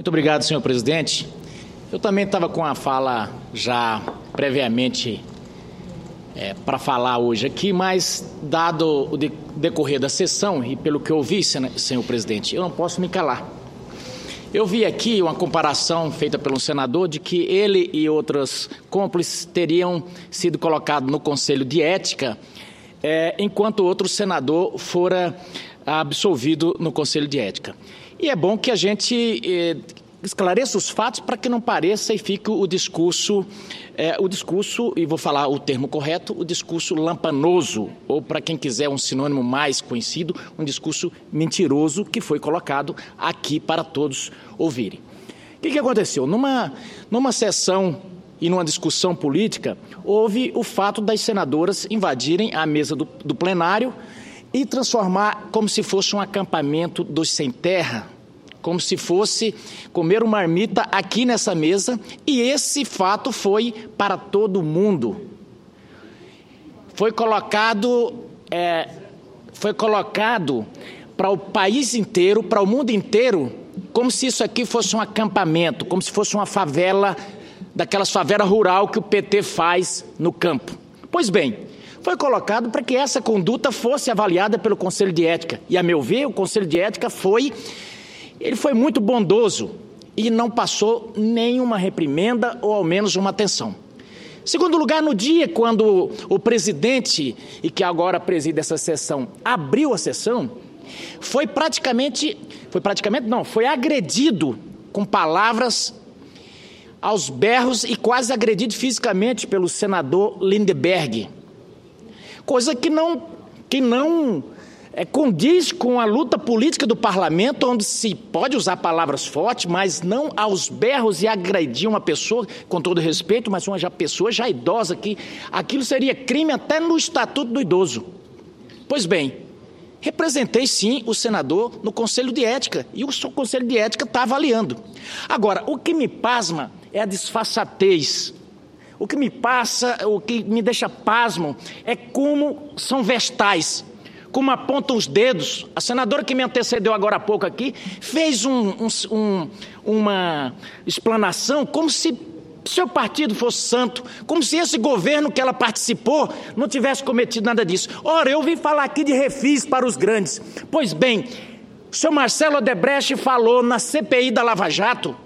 Muito obrigado, senhor presidente. Eu também estava com a fala já previamente para falar hoje aqui, mas dado o decorrer da sessão e pelo que eu vi, senhor presidente, eu não posso me calar. Eu vi aqui uma comparação feita pelo senador de que ele e outros cúmplices teriam sido colocados no Conselho de Ética, enquanto outro senador fora absolvido no Conselho de Ética. E é bom que a gente esclareça os fatos para que não pareça e fique o discurso, e vou falar o termo correto, o discurso lampanoso, ou para quem quiser um sinônimo mais conhecido, um discurso mentiroso que foi colocado aqui para todos ouvirem. O que aconteceu? Numa sessão e numa discussão política, houve o fato das senadoras invadirem a mesa do plenário e transformar como se fosse um acampamento dos sem terra, como se fosse comer uma marmita aqui nessa mesa, e esse fato foi para todo mundo. Foi colocado para o país inteiro, para o mundo inteiro, como se isso aqui fosse um acampamento, como se fosse uma favela, daquelas favelas rural que o PT faz no campo. Pois bem, foi colocado para que essa conduta fosse avaliada pelo Conselho de Ética. E, a meu ver, o Conselho de Ética foi muito bondoso e não passou nenhuma reprimenda ou, ao menos, uma atenção. Segundo lugar, no dia quando o presidente, e que agora preside essa sessão, abriu a sessão, foi agredido com palavras aos berros e quase agredido fisicamente pelo senador Lindeberg. Coisa que não condiz com a luta política do parlamento, onde se pode usar palavras fortes, mas não aos berros e agredir uma pessoa, com todo respeito, mas uma pessoa já idosa aqui. Aquilo seria crime até no Estatuto do Idoso. Pois bem, representei sim o senador no Conselho de Ética, e o Conselho de Ética está avaliando. Agora, o que me pasma é a disfarçatez. O que me deixa pasmo é como são vestais, como apontam os dedos. A senadora que me antecedeu agora há pouco aqui fez uma explanação como se seu partido fosse santo, como se esse governo que ela participou não tivesse cometido nada disso. Ora, eu vim falar aqui de refis para os grandes. Pois bem, o senhor Marcelo Odebrecht falou na CPI da Lava Jato,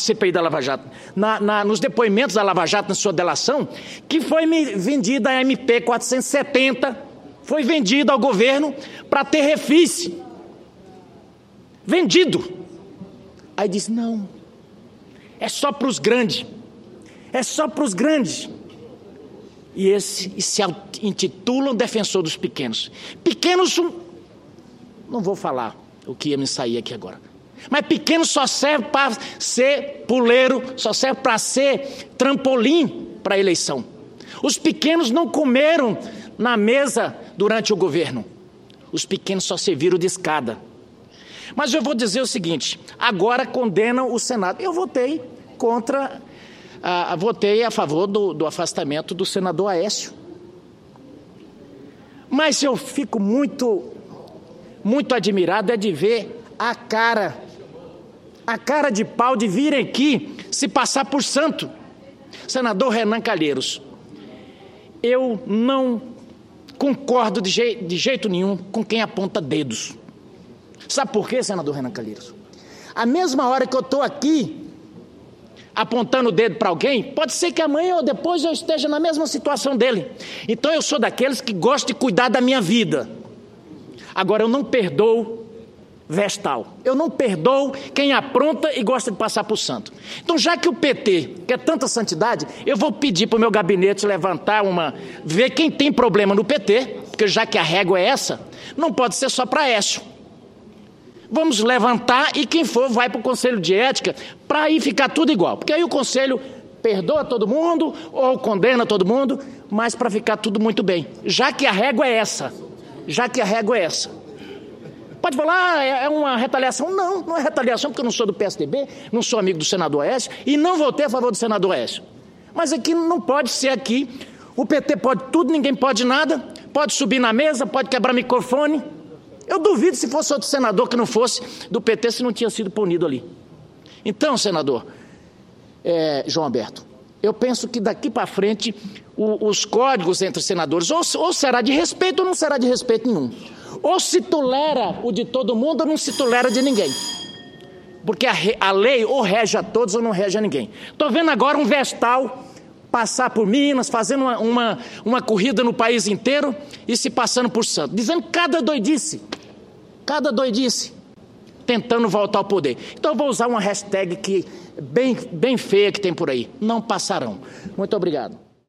nos depoimentos da Lava Jato, na sua delação, que foi vendida a MP 470, foi vendida ao governo para ter refis. Vendido. Aí disse, não, é só para os grandes. É só para os grandes. E se intitulam defensor dos pequenos. Pequenos, não vou falar o que ia me sair aqui agora. Mas pequeno só serve para ser puleiro, só serve para ser trampolim para a eleição. Os pequenos não comeram na mesa durante o governo. Os pequenos só serviram de escada. Mas eu vou dizer o seguinte, agora condenam o Senado. Eu votei a favor do afastamento do senador Aécio. Mas eu fico muito admirado de ver a cara de pau de vir aqui se passar por santo. Senador Renan Calheiros, eu não concordo de jeito nenhum com quem aponta dedos. Sabe por quê, senador Renan Calheiros? A mesma hora que eu estou aqui apontando o dedo para alguém, pode ser que amanhã ou depois eu esteja na mesma situação dele. Então eu sou daqueles que gostam de cuidar da minha vida. Agora eu não perdoo vestal. Eu não perdoo quem apronta e gosta de passar por santo. Então, já que o PT quer tanta santidade, eu vou pedir para o meu gabinete levantar ver quem tem problema no PT, porque já que a régua é essa, não pode ser só para Aécio. Vamos levantar e quem for vai para o Conselho de Ética para aí ficar tudo igual. Porque aí o Conselho perdoa todo mundo ou condena todo mundo, mas para ficar tudo muito bem. Já que a régua é essa. Pode falar, é uma retaliação? Não, não é retaliação, porque eu não sou do PSDB, não sou amigo do senador Aécio e não votei a favor do senador Aécio. Mas aqui não pode ser aqui. O PT pode tudo, ninguém pode nada, pode subir na mesa, pode quebrar microfone. Eu duvido se fosse outro senador que não fosse do PT, se não tinha sido punido ali. Então, senador João Alberto, eu penso que daqui para frente os códigos entre senadores ou será de respeito ou não será de respeito nenhum. Ou se tolera o de todo mundo ou não se tolera de ninguém. Porque a lei ou rege a todos ou não rege a ninguém. Estou vendo agora um Vestal passar por Minas, fazendo uma corrida no país inteiro e se passando por Santos, dizendo cada doidice, tentando voltar ao poder. Então eu vou usar uma hashtag que bem feia que tem por aí, não passarão. Muito obrigado.